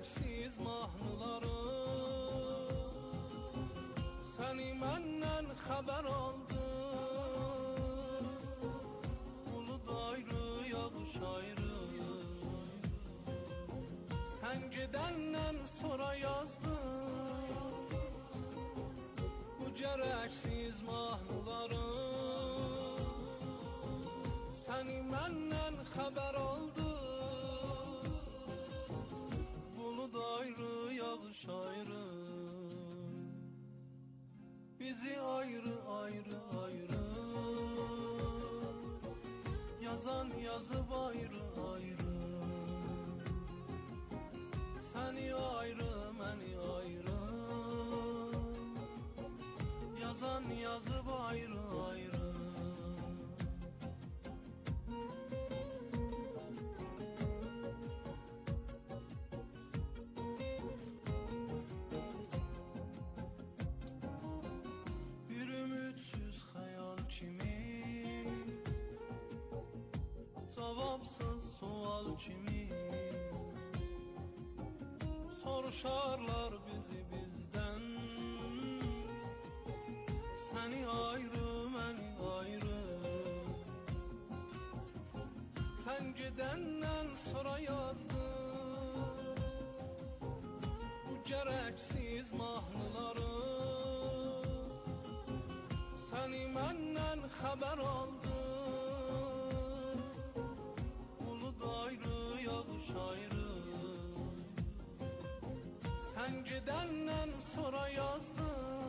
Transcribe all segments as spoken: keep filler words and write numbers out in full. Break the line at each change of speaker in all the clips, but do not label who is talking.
gərəksiz mahnıları. Səni məndən xəbər aldı, bulud ayrı, yağış ayrı. Sən gedəndən sonra yazdı bu gərəksiz mahnıları. Səni məndən xəbər aldı, bulud ayrı, yağış ayrı. Bizi ayrı ayrı ayrı yazan yazıb ayrı ayrı. Səni ayrı, məni ayrı yazan yazıb ayrı ayrı. Bir ümitsiz xəyal kimi, cavabsız sual kimi soruşarlar bizi bizdən. Səni ayrı, məni ayrı. Sən gedəndən sonra yazdı bu gərəksiz mahnıları. Səni məndən xəbər aldı, bulud ayrı, yağış ayrı. Sən gedəndən sonra yazdı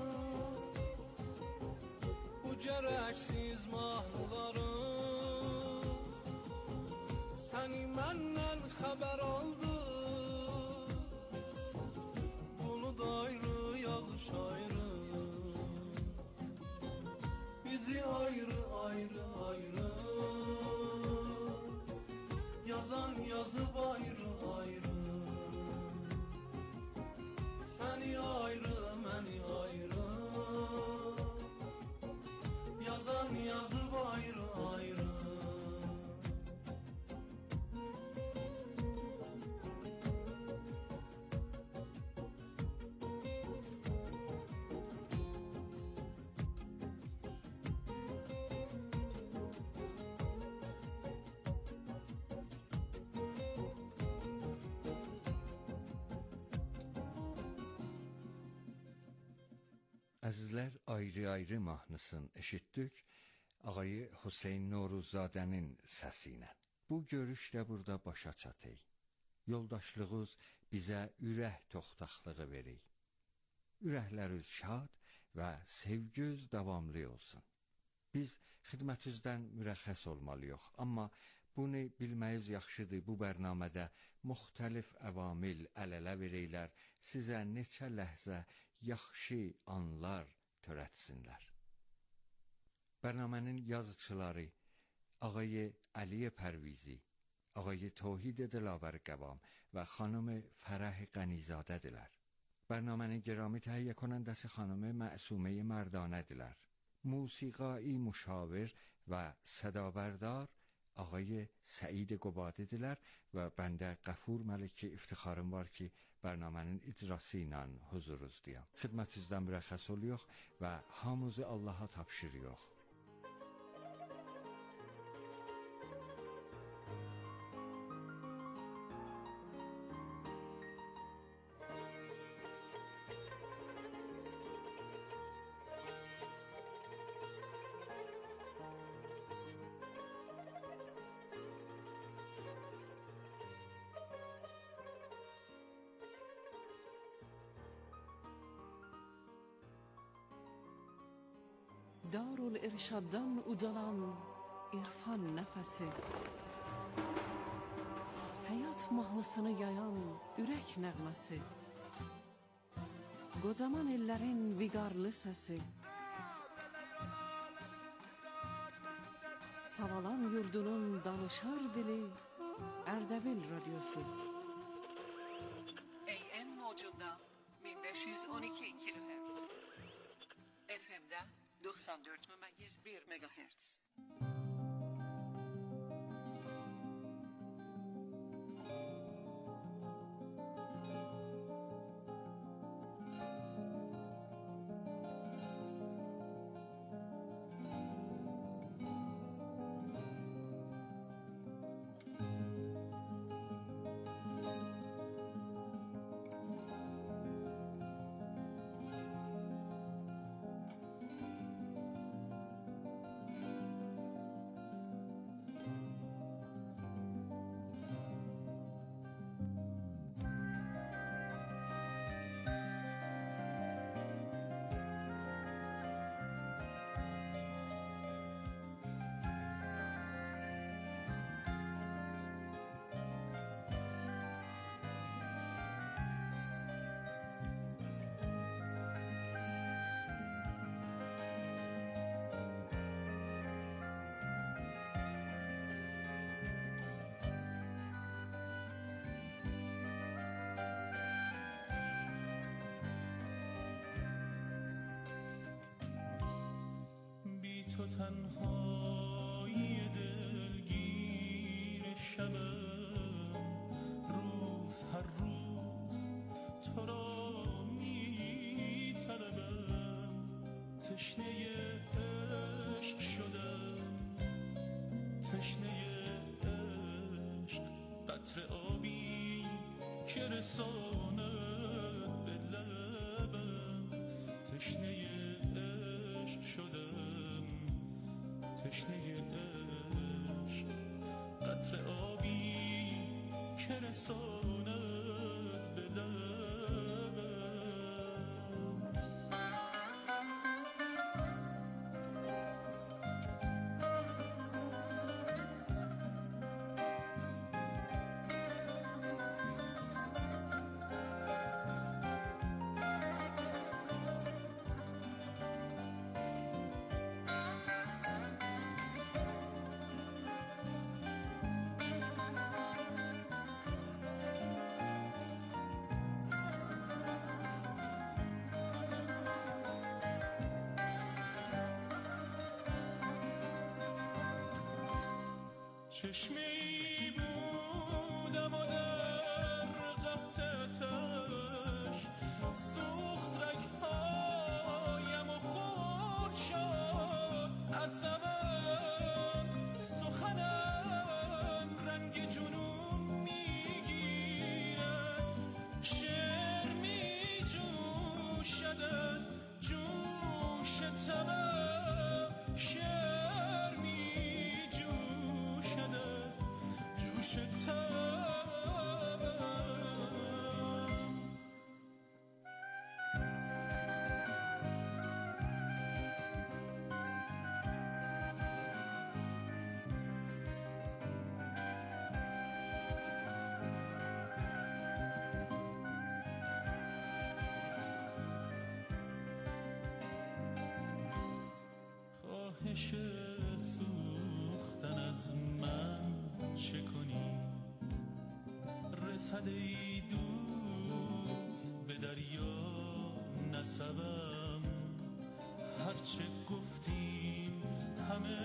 bu gərəksiz mahnıları. Səni məndən xəbər aldı, bulud ayrı, yağış ayrı. Bizi ayrı ayrı ayrı yazan yazıb ayrı ayrı. Səni ayrı, məni ayrı yazan yazıb ayrı ayrı.
Əzizlər, ayrı-ayrı mahnısını eşitdik ağayı Hüseyn Noruzadənin səsi ilə. Bu görüşlə burada başa çatır. Yoldaşlığınız bizə ürək toxtaqlığı verir. Ürəkləriniz şad və sevginiz davamlı olsun. Biz xidmətinizdən mürəxxəs olmalıyıq, amma bunu bilməyiz yaxşıdır. Bu bərnamədə müxtəlif əvamil əl-ələ verəylər, sizə neçə ləhzə yaxşı anlar törətsinlər. Bərnamənin yazıçıları ağayı Əliyə Pərvizi, ağayı Tohid Dilavər Qəvam və xanımı Fərəh Qənizadədirlər. Bərnamənin gərami təhiyyə konəndəsi xanımı Məsumə Mərdanədirlər. Musiqai müşavir və sədavərdar ağayı Səid Qubadidirlər və bəndə Qəfur Məliki iftixarım var ki, bərnamənin icrası ilə huzuruzdayam. Xidmətinizdən mürəxxəs oluyor və hamımızı Allaha tapşırıyor.
Darul irşaddan ucalan irfan nəfəsi, həyat mahnısını yayan ürək nəğməsi, qocaman ellərin viqarlı səsi, Savalan yurdunun danışar dili Ərdəbil radyosu. A M mocunda bin beş yüz on iki kilohertz, F M'de doksan dört mümeyiz bir megahertz.
تو تنهایی دلگیر شبم، روز هر روز تو را می طلبم، تشنه عشق شدم، تشنه عشق، قطره آبی که رساند به لبم، تشنه عشق شدم، تشنه عشق، قطره آبی که رساند به لبم. چشمی بودم و در قبطتش سوخت رگهایم و خورد شد عصبم، سخنم رنگ جنون میگیرد، شعر می جوشد از جوش تبم، شعر می جوشد از جوش تبم. خواهش سوختن از من چه کنی؟ رسد ای دوست به دریا نسبم، هرچه گفتیم همه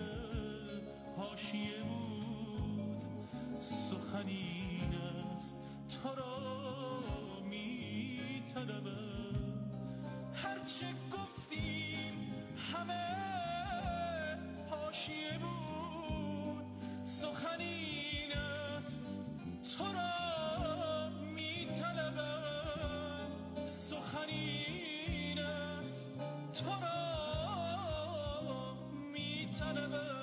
حاشیه بود، سخن این است تو را می طلبم، هرچه گفتیم همه حاشیه بود، سخن این است تو را می طلبم، سخن این است تو را می طلبم.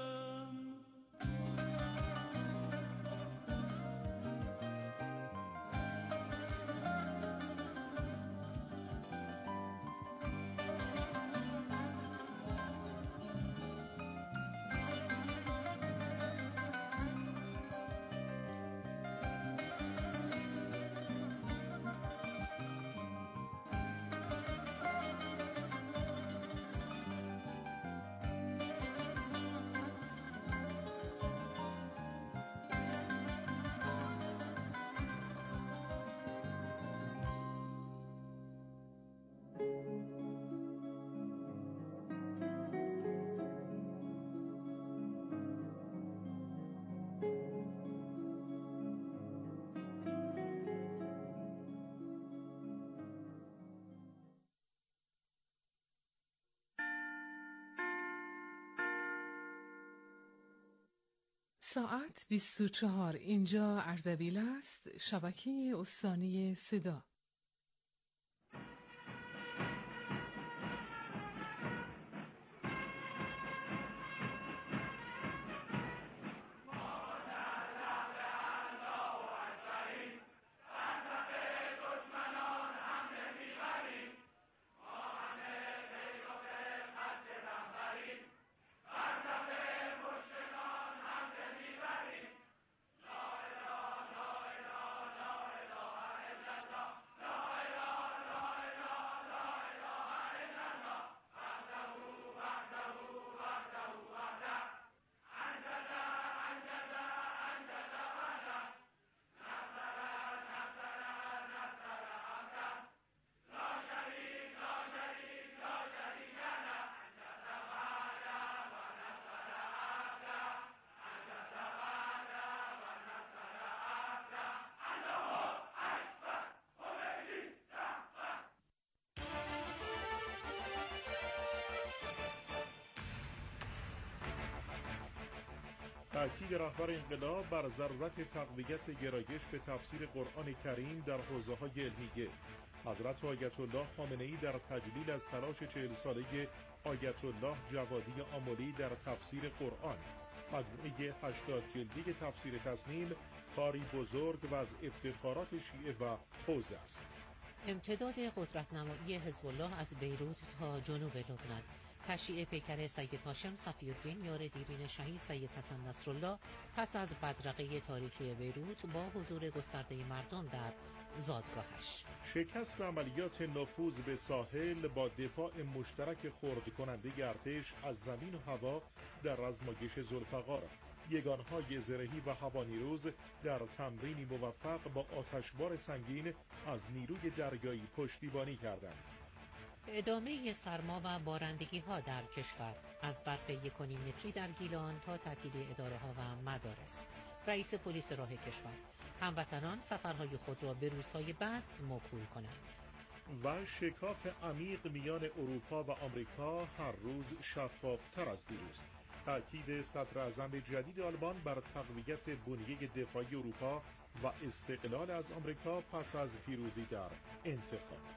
ساعت بیست و چهار، اینجا اردبیل است، شبکه استانی صدا.
تأکید رهبر انقلاب بر ضرورت تقویت گرایش به تفسیر قرآن کریم در حوزه‌های علمیه. حضرت آیت الله خامنه‌ای در تجلیل از تلاش چهل ساله آیت الله جوادی آملی در تفسیر قرآن. مجموعه هشتاد جلدی تفسیر تسنیم کاری بزرگ و از افتخارات شیعه و حوزه است.
امتداد قدرت‌نمایی حزب الله از بیروت تا جنوب لبنان. تشییع پیکر سید هاشم صفی الدین یار دیرین شهید سید حسن نصرالله پس از بدرقه تاریخی بیروت با حضور گسترده مردم در زادگاهش.
شکست عملیات نفوذ به ساحل با دفاع مشترک خرد کننده ارتش از زمین و هوا در رزمایش ذوالفقار. یگانهای زرهی و هوانیروز در تمرینی موفق با آتشبار سنگین از نیروی دریایی پشتیبانی کردند.
ادامه سرما و بارندگی ها در کشور، از برف یک و نیم متری در گیلان تا تعطیل اداره ها و مدارس. رئیس پلیس راه کشور: هموطنان سفرهای خود را به روزهای بعد موکول کنند.
و شکاف عمیق میان اروپا و آمریکا هر روز شفافتر از دیروز. تأکید صدر اعظم جدید آلمان بر تقویت بنیه دفاعی اروپا و استقلال از آمریکا پس از پیروزی در انتخابات.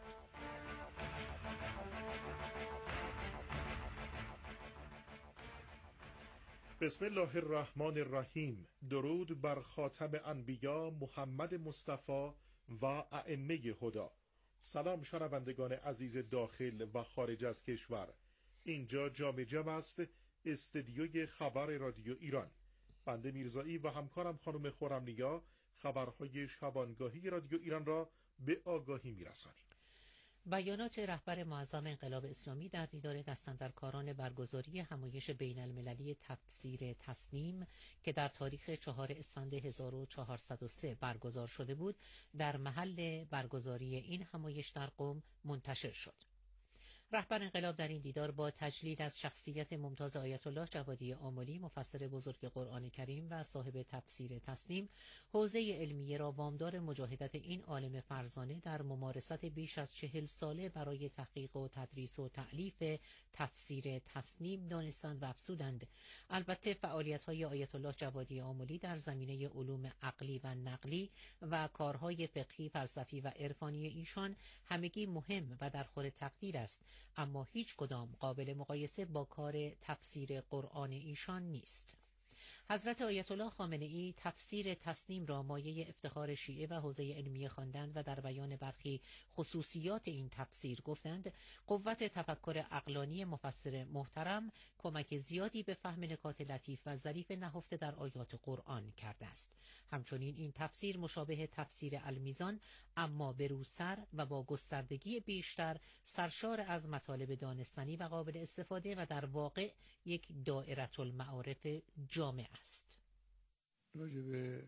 بسم الله الرحمن الرحیم. درود بر خاتم انبیا محمد مصطفی و ائمه هدا. سلام شنوندگان عزیز داخل و خارج از کشور. اینجا جام جم است، استدیوی خبر رادیو ایران. بنده میرزایی و همکارم خانم خرمنیا خبرهای شبانگاهی رادیو ایران را به آگاهی میرسانیم.
بیانات رهبر معظم انقلاب اسلامی در دیدار دستاندرکاران برگزاری همایش بین المللی تفسیر تسنیم که در تاریخ چهار اسفند هزار و چهارصد و سه برگزار شده بود، در محل برگزاری این همایش در قم منتشر شد. رهبر انقلاب در این دیدار با تجلیل از شخصیت ممتاز آیت الله جوادی آملی، مفسر بزرگ قرآن کریم و صاحب تفسیر تسنیم، حوزه علمیه را وامدار مجاهدت این عالم فرزانه در ممارست بیش از چهل ساله برای تحقیق و تدریس و تألیف تفسیر تسنیم دانستند و افزودند. البته فعالیت‌های آیت الله جوادی آملی در زمینه علوم عقلی و نقلی و کارهای فقهی، فلسفی و عرفانی ایشان همگی مهم و در خور تقدیر است، اما هیچ کدام قابل مقایسه با کار تفسیر قرآن ایشان نیست. حضرت آیت الله خامنه‌ای تفسیر تسنیم را مایه افتخار شیعه و حوزه علمیه خواندند و در بیان برخی خصوصیات این تفسیر گفتند: قوت تفکر عقلانی مفسر محترم کمک زیادی به فهم نکات لطیف و ظریف نهفته در آیات قرآن کرده است. همچنین این تفسیر مشابه تفسیر المیزان اما بروسر و با گستردگی بیشتر، سرشار از مطالب دانستنی و قابل استفاده و در واقع یک دائره المعارف جامع است.
راجع به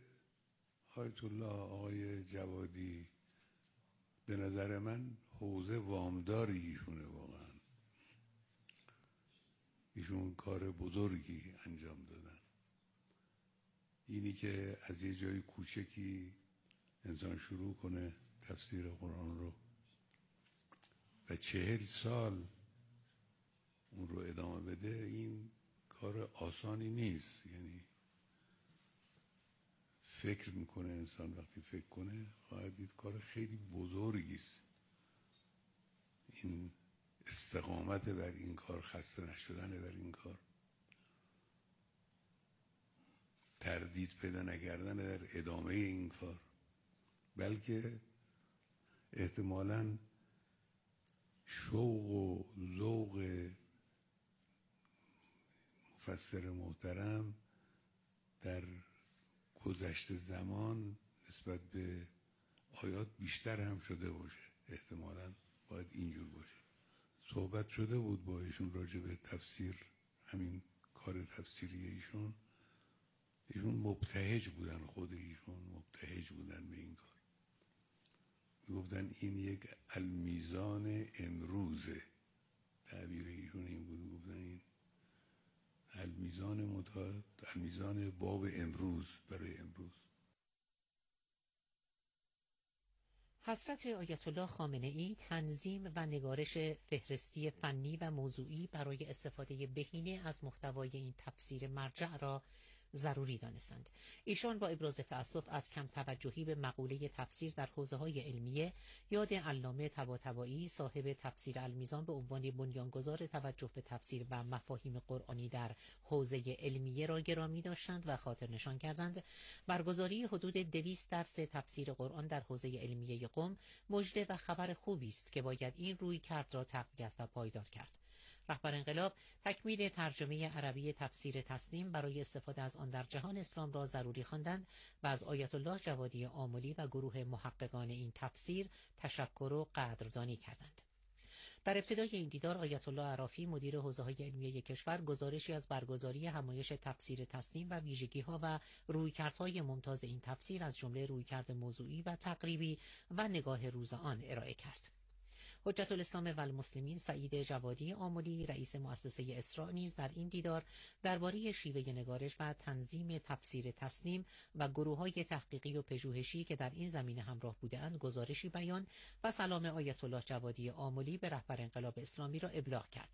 آیت الله آقای جوادی به نظر من حوزه وامداری ایشونه. واقعا ایشون کار بزرگی انجام دادن. اینی که از یه جای کوچکی انسان شروع کنه تفسیر قرآن رو و چهل سال اون رو ادامه بده، این کار آسانی نیست. یعنی فکر میکنه انسان، وقتی فکر کنه خواهد دید کار خیلی بزرگی است. این استقامت بر این کار، خسته نشدن بر این کار، تردید پیدا نکردن در ادامه این کار، بلکه احتمالاً شوق و ذوق مفسر محترم در گذشته زمان نسبت به آیات بیشتر هم شده باشه. احتمالاً باید اینجور باشه. صحبت شده بود با ایشون راجع به تفسیر، همین کار تفسیری ایشون. ایشون مبتهج بودن، خود ایشون مبتهج بودن به این کار. میگفتن این یک المیزان امروزه. تعبیر ایشون این بود، میگفتن این المیزان متعاد، المیزان باب امروز، برای امروز.
حضرت آیت الله خامنه‌ای تنظیم و نگارش فهرستی فنی و موضوعی برای استفاده بهینه از محتوای این تفسیر مرجع را ضروری دانستند. ایشان با ابراز تأسف از کم توجهی به مقوله تفسیر در حوزه‌های علمیه یاد علامه طباطبایی صاحب تفسیر المیزان به عنوان بنیانگذار توجه به تفسیر و مفاهیم قرآنی در حوزه علمیه را گرامی داشتند و خاطر نشان کردند برگزاری حدود دویست درس تفسیر قرآن در حوزه علمیه قم مژده و خبر خوبی است که باید این رویکرد را تقویت و پایدار کرد. رهبر انقلاب تکمیل ترجمه عربی تفسیر تسنیم برای استفاده از آن در جهان اسلام را ضروری خواندند و از آیت الله جوادی آملی و گروه محققان این تفسیر تشکر و قدردانی کردند. در ابتدای این دیدار آیت الله عرافی مدیر حوزه‌های علمیه کشور گزارشی از برگزاری همایش تفسیر تسنیم و ویژگی‌ها و رویکردهای ممتاز این تفسیر از جمله رویکرد موضوعی و تقریبی و نگاه روز آن ارائه کرد. حجت الاسلام و المسلمین سعید جوادی آملی رئیس مؤسسه اسراء نیز در این دیدار درباره شیوه نگارش و تنظیم تفسیر تسنیم و گروه‌های تحقیقی و پژوهشی که در این زمینه همراه بودند گزارشی بیان و سلام آیت الله جوادی آملی به رهبر انقلاب اسلامی را ابلاغ کرد.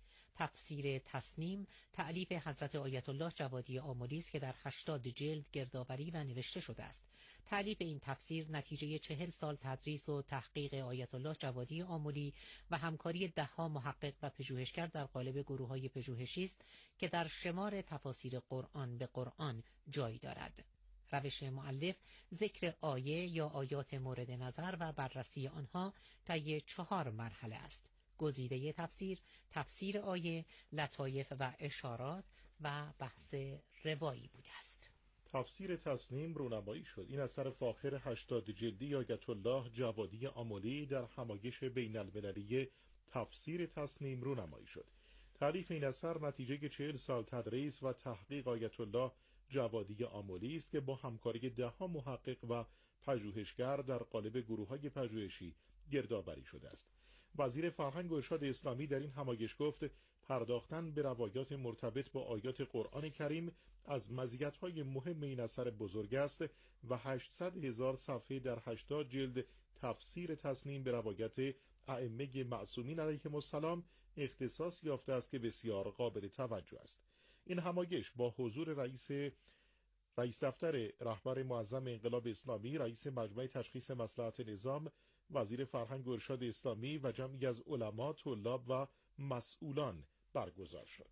تفسیر تسنیم تألیف حضرت آیت الله جوادی آملی است که در هشتاد جلد گردآوری و نوشته شده است. تألیف این تفسیر نتیجه چهل سال تدریس و تحقیق آیت الله جوادی آملی و همکاری دهها محقق و پژوهشگر در قالب گروه‌های پژوهشی است که در شمار تفاسیر قرآن به قرآن جای دارد. روش مؤلف ذکر آیه یا آیات مورد نظر و بررسی آنها طی چهار مرحله است: گزیده تفسیر، تفسیر آیه، لطایف و اشارات و بحث روایی بوده است.
تفسیر تسنیم رونمایی شد. این اثر فاخر هشتاد جلدی آیت الله جوادی آملی در همایش بین المللی تفسیر تسنیم رونمایی شد. تألیف این اثر نتیجه چهل سال تدریس و تحقیق آیت الله جوادی آملی است که با همکاری دهها محقق و پژوهشگر در قالب گروه‌های پژوهشی گردآوری شده است. وزیر فرهنگ و ارشاد اسلامی در این همایش گفت پرداختن به روایات مرتبط با آیات قرآن کریم از مزیت‌های مهم این اثر بزرگ است و هشتصد هزار صفحه در هشتاد جلد تفسیر تسنیم به روایت ائمه معصومین علیهم السلام اختصاص یافته است که بسیار قابل توجه است. این همایش با حضور رئیس رئیس دفتر رهبر معظم انقلاب اسلامی، رئیس مجمع تشخیص مصلحت نظام، وزیر فرهنگ و ارشاد اسلامی و جمعی از علما، طلاب و مسئولان برگزار شد.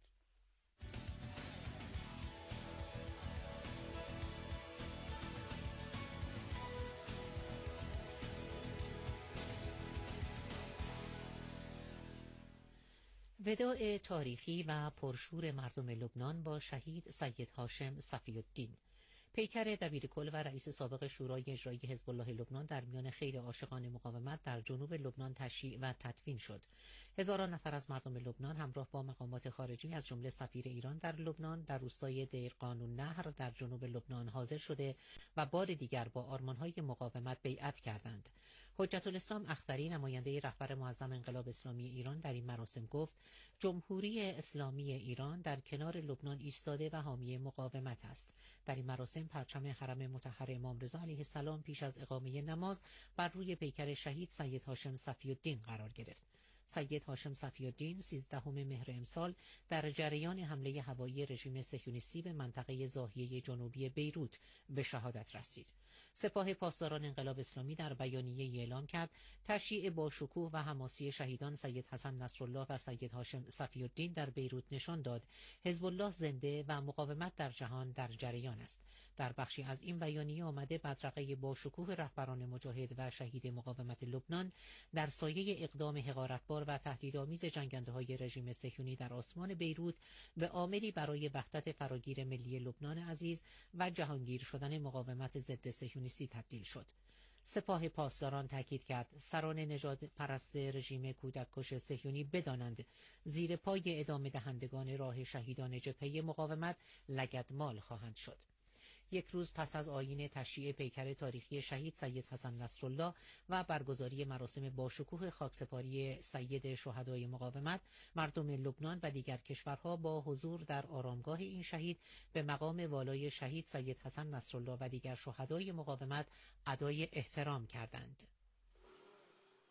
وداع تاریخی و پرشور مردم لبنان با شهید سید هاشم صفی الدین. پیکر دبیرکل و رئیس سابق شورای اجرایی حزب الله لبنان در میان خیل عاشقان مقاومت در جنوب لبنان تشییع و تدفین شد. هزاران نفر از مردم لبنان همراه با مقامات خارجی از جمله سفیر ایران در لبنان در روستای دیر قانون نهر در جنوب لبنان حاضر شده و بار دیگر با آرمان‌های مقاومت بیعت کردند. حجت الاسلام اختری نماینده رهبر معظم انقلاب اسلامی ایران در این مراسم گفت جمهوری اسلامی ایران در کنار لبنان ایستاده و حامی مقاومت است. در این مراسم پرچم حرم مطهر امام رضا علیه السلام پیش از اقامه نماز بر روی پیکر شهید سید هاشم صفی الدین قرار گرفت. سید هاشم صفی الدین سیزدهم مهر امسال در جریان حمله هوایی رژیم صهیونیستی به منطقه ضاحیه جنوبی بیروت به شهادت رسید. سپاه پاسداران انقلاب اسلامی در بیانیه اعلام کرد تشییع با شکوه و حماسی شهیدان سید حسن نصرالله و سید هاشم صفی الدین در بیروت نشان داد حزب الله زنده و مقاومت در جهان در جریان است. در بخشی از این بیانیه آمده بدرقه با شکوه رهبران مجاهد و شهید مقاومت لبنان در سایه اقدام حقارتبار و تهدیدآمیز جنگنده‌های رژیم صهیونی در آسمان بیروت به عاملی برای وحدت فراگیر ملی لبنان عزیز و جهانگیر شدن مقاومت ضد صهیونیستی تبدیل شد. سپاه پاسداران تاکید کرد سران نژاد پرست رژیم کودککش صهیونی بدانند زیر پای ادامه دهندگان راه شهیدان جبهه مقاومت لگدمال خواهند شد. یک روز پس از آیین تشییع پیکر تاریخی شهید سید حسن نصرالله و برگزاری مراسم باشکوه خاکسپاری سید شهدای مقاومت، مردم لبنان و دیگر کشورها با حضور در آرامگاه این شهید به مقام والای شهید سید حسن نصرالله و دیگر شهدای مقاومت ادای احترام کردند.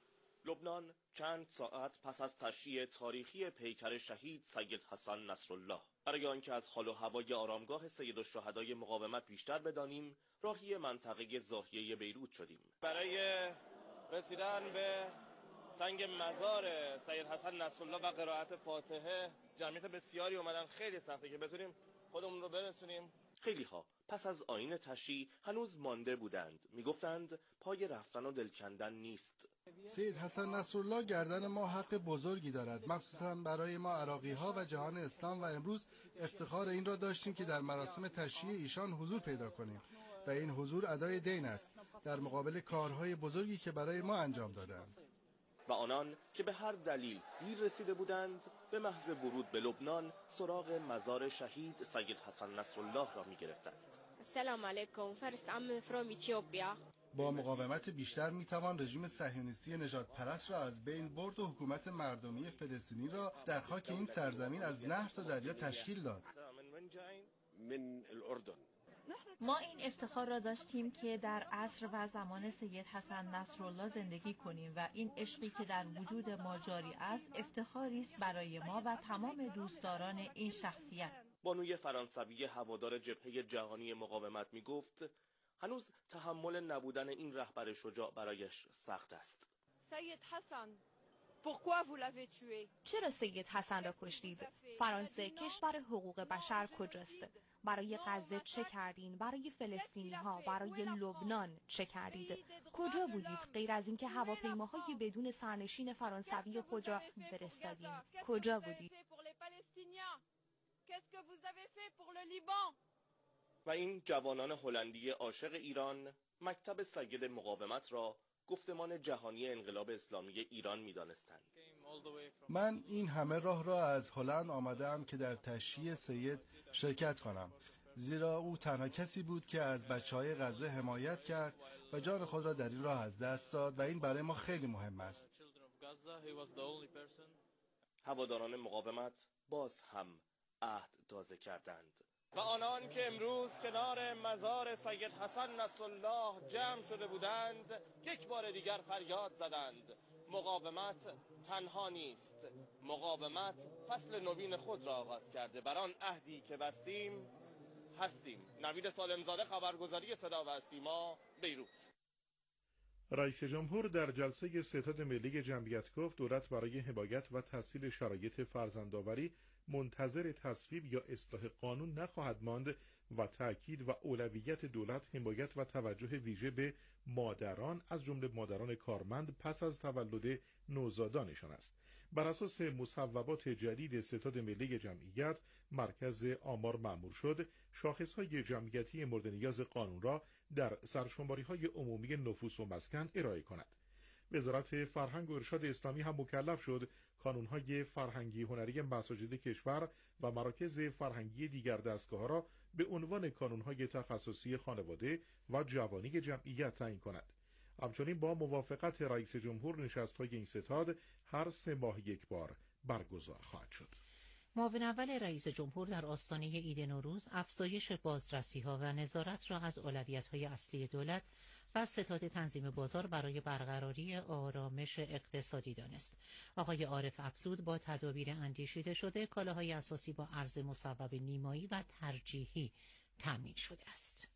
لبنان چند ساعت پس از تشییع تاریخی پیکر شهید سید حسن نصرالله. برای آنکه از حال و هوای آرامگاه سید الشهدای مقاومت بیشتر بدانیم، راهی منطقه زاهیه بیروت شدیم. برای رسیدن به سنگ مزار سید حسن نصرالله و قرائت فاتحه جمعیت بسیاری اومدن. خیلی سخته که بتونیم خودمون رو برسونیم. خیلی ها پس از آیین تشییع هنوز مانده بودند. میگفتند پای رفتن و دل کندن نیست.
سید حسن نصرالله گردن ما حق بزرگی دارد، مخصوصا برای ما عراقی ها و جهان اسلام، و امروز افتخار این را داشتیم که در مراسم تشییع ایشان حضور پیدا کنیم و این حضور ادای دین است در مقابل کارهای بزرگی که برای ما انجام دادند.
و آنان که به هر دلیل دیر رسیده بودند به محض ورود به لبنان سراغ مزار شهید سید حسن نصرالله را می گرفتند.
السلام علیکم، فرست عم فروم ایتیوپیا.
با مقاومت بیشتر می توان رژیم صهیونیستی نژاد پرست را از بین برد و حکومت مردمی فلسطینی را در خاک این سرزمین از نهر تا دریا تشکیل داد.
من الاردن
ما این افتخار را داشتیم که در عصر و زمان سید حسن نصرالله زندگی کنیم و این عشقی که در وجود ما جاری است افتخاری است برای ما و تمام دوستداران این شخصیت.
بانوی فرانسوی هوادار جبهه جهانی مقاومت می گفت هنوز تحمل نبودن این رهبر شجاع برایش سخت است.
سید حسن، pourquoi vous l'avez tué؟
چرا سید حسن را کشتید؟ فرانسه کشور حقوق بشر کجاست؟ برای غزه چه کردین؟ برای فلسطینی ها، برای لبنان چه کردید؟ کجا بودید غیر از اینکه هواپیماهای بدون سرنشین فرانسوی خود را فرستادین؟ کجا بودید؟
و این جوانان هلندی عاشق ایران مکتب سید مقاومت را گفتمان جهانی انقلاب اسلامی ایران می‌دانستند.
من این همه راه را از هلند آمدم که در تشییع سید شرکت کنم، زیرا او تنها کسی بود که از بچه‌های غزه حمایت کرد و جان خود را در این راه از دست داد و این برای ما خیلی مهم است.
هواداران مقاومت باز هم عهد تازه کردند و آنان که امروز کنار مزار سید حسن نصرالله جمع شده بودند یک بار دیگر فریاد زدند مقاومت تنها نیست، مقاومت فصل نوین خود را آغاز کرده، بر آن عهدی که بستیم هستیم. نوید سالمزاده، خبرگزاری صدا و سیما، بیروت.
رئیس جمهور در جلسه ستاد ملی جمعیت گفت دولت برای حمایت و تسهیل شرایط فرزندآوری منتظر تصویب یا اصلاح قانون نخواهد ماند و تأکید و اولویت دولت حمایت و توجه ویژه به مادران از جمله مادران کارمند پس از تولد نوزادانشان است. بر اساس مصوبات جدید ستاد ملی جمعیت، مرکز آمار مأمور شد شاخصهای جمعیتی مورد نیاز قانون را در سرشماری‌های عمومی نفوس و مسکن ارائه کند. وزارت فرهنگ و ارشاد اسلامی هم مکلف شد کانونهای فرهنگی هنری مساجد کشور و مراکز فرهنگی دیگر دستگاه‌ها را به عنوان کانونهای تخصصی خانواده و جوانی جمعیت تعیین کند. همچنین با موافقت رئیس جمهور نشست‌های این ستاد هر سه ماه یک بار برگزار خواهد شد.
معاون اول رئیس جمهور در آستانه عید نوروز افزایش بازرسی‌ها و نظارت را از اولویت‌های اصلی دولت و ستاد تنظیم بازار برای برقراری آرامش اقتصادی دانست. آقای عارف افزود با تدابیر اندیشیده شده کالاهای اساسی با ارز مصوب نیمایی و ترجیحی تامین شده است.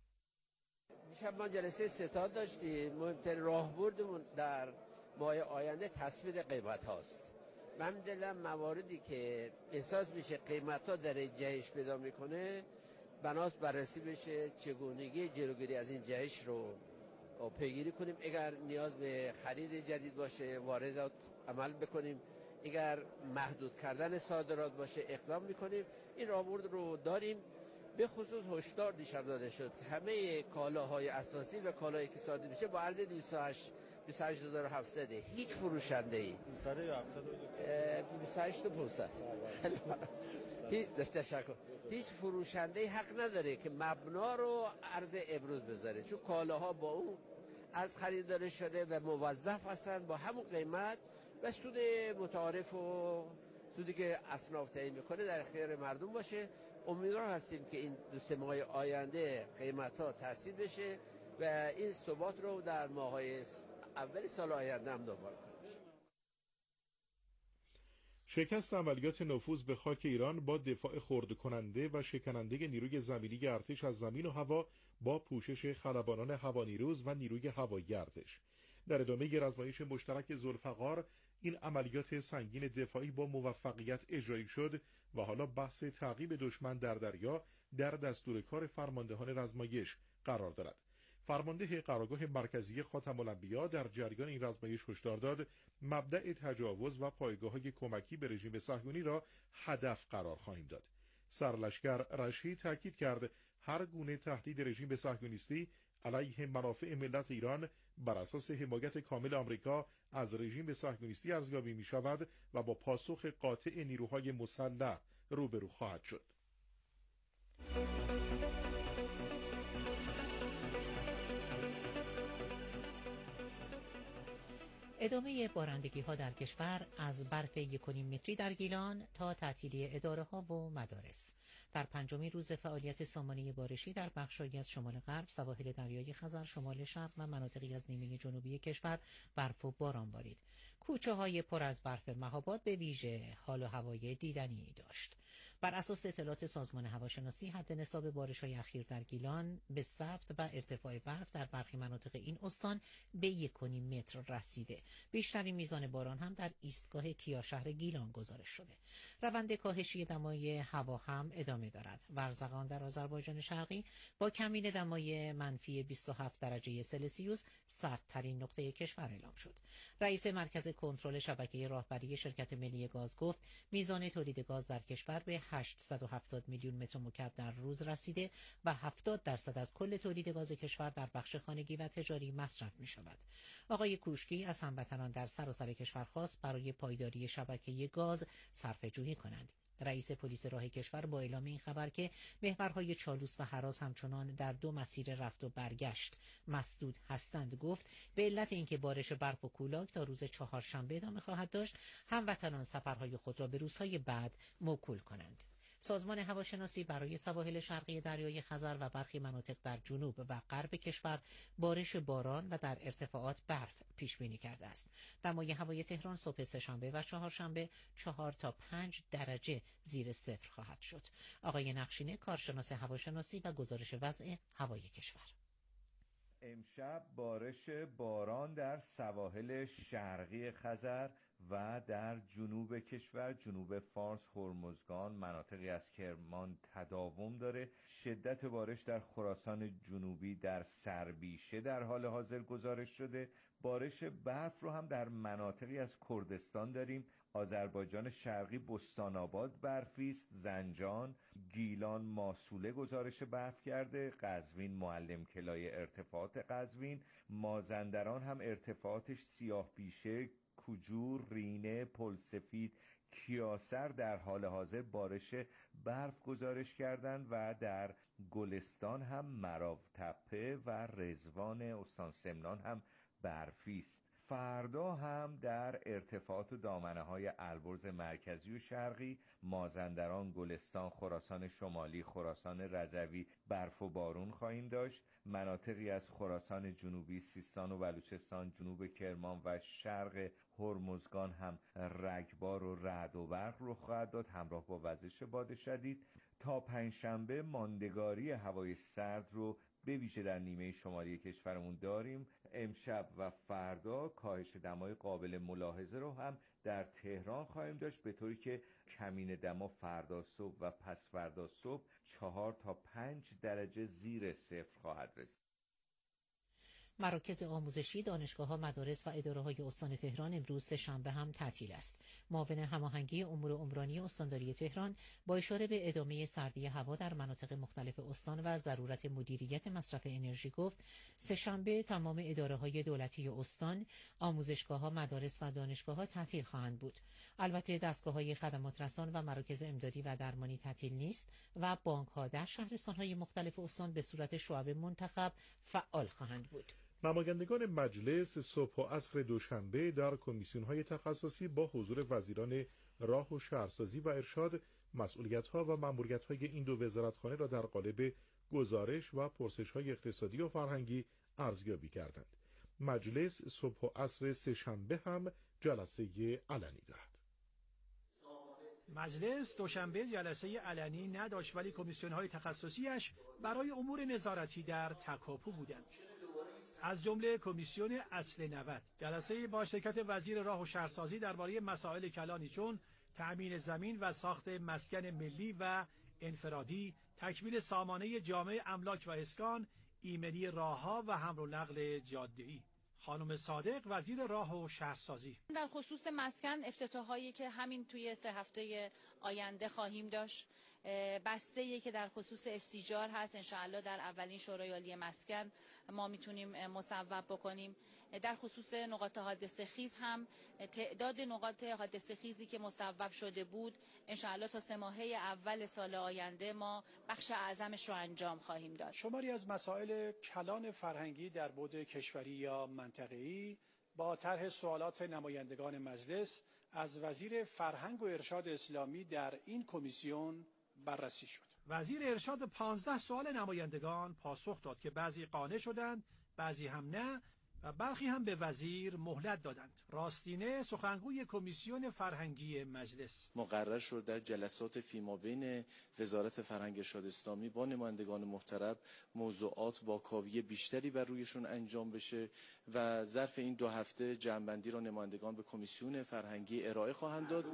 دیشب ما جلسه ستاد داشتیم. مهمترین راهبردمون در ماه آینده تثبیت قیمت هاست. من دلم مواردی که احساس میشه قیمت ها در جهش پیدا میکنه بناس بررسی بشه چگونگی جلوگیری از این جهش رو پیگیری کنیم. اگر نیاز به خرید جدید باشه واردات عمل بکنیم، اگر محدود کردن صادرات باشه اقدام میکنیم. این راهبرد رو داریم. به خصوص هشدار دیشب داده شد که همه کالاهای اساسی و کالایی که صادر میشه با عرض دویست و هشت هزار و هفتصد هیچ فروشنده ای دویست و هفتصد دویست و هشت و پانصد هیچ تشکر هیچ فروشنده ای حق نداره که مبنا رو عرض ابروز بذاره، چون کالاها با اون عرض خریداری شده و موظف هستن با همون قیمت و سود متعارف و سودی که اصناف تعیین میکنه در اختیار مردم باشه. امیدوار هستیم که این دو سه ماه آینده قیمت ها تحصیل بشه و این ثبات رو در ماه‌های اول سال آینده هم دنبال کنیم.
شکست عملیات نفوذ به خاک ایران با دفاع خرد کننده و شکننده نیروی زمینی ارتش از زمین و هوا با پوشش خلبانان هوانیروز و نیروی هوایی ارتش. در ادامه رزمایش مشترک ذوالفقار این عملیات سنگین دفاعی با موفقیت اجرایی شد و حالا بحث تعقیب دشمن در دریا در دستور کار فرماندهان رزمایش قرار دارد. فرمانده قرارگاه مرکزی خاتم الانبیا در جریان این رزمایش هشدار داد مبدأ تجاوز و پایگاه‌های کمکی به رژیم صهیونی را هدف قرار خواهیم داد. سرلشکر رشحی تاکید کرد هر گونه تهدید رژیم صهیونیستی علیه منافع ملت ایران بر اساس حمایت کامل آمریکا از رژیم صهیونیستی ارزیابی می شود و با پاسخ قاطع نیروهای مسلح روبرو خواهد شد.
ادامه بارندگی ها در کشور از برف یک و نیم متری در گیلان تا تعطیلی اداره ها و مدارس. در پنجمین روز فعالیت سامانه بارشی در بخش‌هایی از شمال غرب، سواحل دریای خزر، شمال شرق و مناطقی از نیمه جنوبی کشور برف و باران بارید. کوچه های پر از برف مهاباد به ویژه حال و هوای دیدنی داشت. بر اساس اطلاعات سازمان هواشناسی، حد نصاب بارش‌های اخیر در گیلان به ثبت و ارتفاع برف در برخی مناطق این استان به یک و نیم متر رسیده. بیشترین میزان باران هم در ایستگاه کیاشهر گیلان گزارش شده. روند کاهشی دمای هوا هم ادامه دارد. ورزقان در آذربایجان شرقی با کمین دمای منفی بیست و هفت درجه سلسیوس سردترین نقطه کشور اعلام شد. رئیس مرکز کنترل شبکه راهبری شرکت ملی گاز گفت میزان تولید گاز در کشور به هشتصد و هفتاد میلیون متر مکعب در روز رسیده و هفتاد درصد از کل تولید گاز کشور در بخش خانگی و تجاری مصرف می شود. آقای کوشکی از هموطنان در سراسر کشور خواست برای پایداری شبکه گاز صرفه‌جویی کنند. رئیس پلیس راه کشور با اعلام این خبر که محورهای چالوس و هراس همچنان در دو مسیر رفت و برگشت مسدود هستند گفت به علت اینکه بارش برف و کولاک تا روز چهارشنبه ادامه خواهد داشت، هموطنان سفرهای خود را به روزهای بعد موکول کنند. سازمان هواشناسی برای سواحل شرقی دریای خزر و برخی مناطق در جنوب و غرب کشور بارش باران و در ارتفاعات برف پیش بینی کرده است. دمای هوای تهران صبح سه‌شنبه و چهارشنبه چهار تا پنج درجه زیر صفر خواهد شد. آقای نقشینه، کارشناس هواشناسی و گزارش وضع هوای کشور:
امشب بارش باران در سواحل شرقی خزر و در جنوب کشور، جنوب فارس، هرمزگان، مناطقی از کرمان تداوم داره. شدت بارش در خراسان جنوبی در سربیشه در حال حاضر گزارش شده. بارش برف رو هم در مناطقی از کردستان داریم. آذربایجان شرقی بستان آباد برفی است، زنجان، گیلان، ماسوله گزارش برف کرده، قزوین، معلم کلای ارتفاعات قزوین، مازندران هم ارتفاعاتش سیاه بیشه، کجور، رینه، پلسفید، کیاسر در حال حاضر بارش برف گزارش کردند و در گلستان هم مراو تپه و رضوان استان سمنان هم برفی است. فردا هم در ارتفاعات و دامنه های البرز مرکزی و شرقی، مازندران، گلستان، خراسان شمالی، خراسان رضوی برف و بارون خواهیم داشت. مناطقی از خراسان جنوبی، سیستان و بلوچستان، جنوب کرمان و شرق هرمزگان هم رگبار و رعد و برق رخ خواهد داد همراه با وزش باد شدید. تا پنجشنبه ماندگاری هوای سرد رو به ویژه در نیمه شمالی کشورمون داریم. امشب و فردا کاهش دمای قابل ملاحظه رو هم در تهران خواهیم داشت، به طوری که کمین دما فردا صبح و پس فردا صبح چهار تا پنج درجه زیر صفر خواهد رسید.
مراکز آموزشی، دانشگاه‌ها، مدارس و اداره‌های استان تهران امروز سه‌شنبه هم تعطیل است. معاون هماهنگی امور عمرانی استانداری تهران با اشاره به ادامه سردی هوا در مناطق مختلف استان و ضرورت مدیریت مصرف انرژی گفت سه‌شنبه تمام اداره‌های دولتی استان، آموزشگاه‌ها، مدارس و دانشگاه‌ها تعطیل خواهند بود. البته دستگاه‌های خدمات رسان و مراکز امدادی و درمانی تعطیل نیست و بانک‌ها در شهرستان‌های مختلف استان به صورت شعب منتخب فعال خواهند بود.
نمایندگان مجلس صبح و عصر دوشنبه در کمیسیون‌های تخصصی با حضور وزیران راه و شهرسازی و ارشاد مسئولیت‌ها و مأموریت‌های این دو وزارتخانه را در قالب گزارش و پرسش‌های اقتصادی و فرهنگی ارزیابی کردند. مجلس صبح و عصر سه‌شنبه هم جلسه علنی دارد.
مجلس دوشنبه جلسه علنی نداشت، ولی کمیسیون‌های تخصصیش برای امور نظارتی در تکاپو بودند. از جمله کمیسیون اصل نود. جلسه با شرکت وزیر راه و شهرسازی درباره مسائل کلانی چون تأمین زمین و ساخت مسکن ملی و انفرادی، تکمیل سامانه جامع املاک و اسکان، ایمنی راهها و حمل و نقل جاده‌ای. خانم صادق وزیر راه و شهرسازی:
در خصوص مسکن افتتاحایی که همین توی سه هفته آینده خواهیم داشت، بسته‌ای که در خصوص استیجار هست، انشاءالله در اولین شورای عالی مسکن ما میتونیم مصوب بکنیم. در خصوص نقاط حادثه خیز هم تعداد نقاط حادثه خیزی که مصوب شده بود انشاءالله تا سه ماهه اول سال آینده ما بخش اعظمش رو انجام خواهیم داد.
شماری از مسائل کلان فرهنگی در بعد کشوری یا منطقه‌ای با طرح سوالات نمایندگان مجلس از وزیر فرهنگ و ارشاد اسلامی در این کمیسیون بررسی شد. وزیر ارشاد پانزده سوال نمایندگان پاسخ داد که بعضی قانع شدند، بعضی هم نه و برخی هم به وزیر مهلت دادند. راستینه سخنگوی کمیسیون فرهنگی مجلس:
مقرر شد در جلسات فیمابین وزارت فرهنگ ارشاد اسلامی با نمایندگان محترم موضوعات با کاویه بیشتری بر رویشون انجام بشه و ظرف این دو هفته جمع‌بندی را نمایندگان به کمیسیون فرهنگی ارائه خواهند داد.